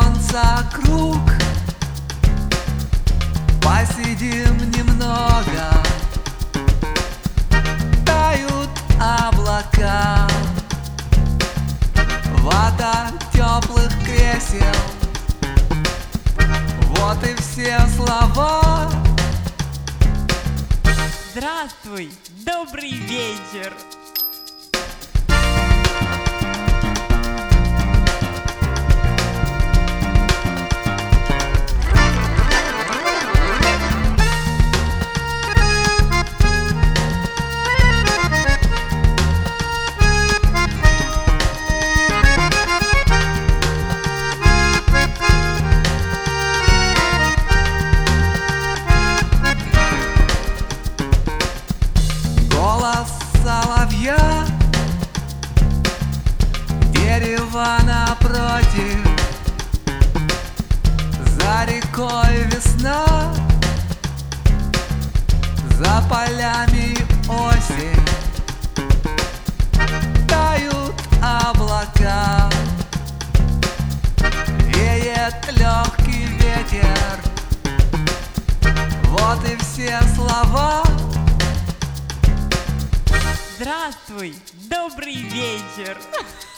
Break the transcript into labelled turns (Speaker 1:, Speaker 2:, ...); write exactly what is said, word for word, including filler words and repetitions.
Speaker 1: солнца круг. Посидим немного, тают облака. Вата теплых кресел, вот и все слова.
Speaker 2: Здравствуй, добрый вечер.
Speaker 1: Голос соловья, дерево напротив, за рекой весна, за полями осень, тают облака, веет легкий ветер, вот и все слова.
Speaker 2: Здравствуй, добрый вечер.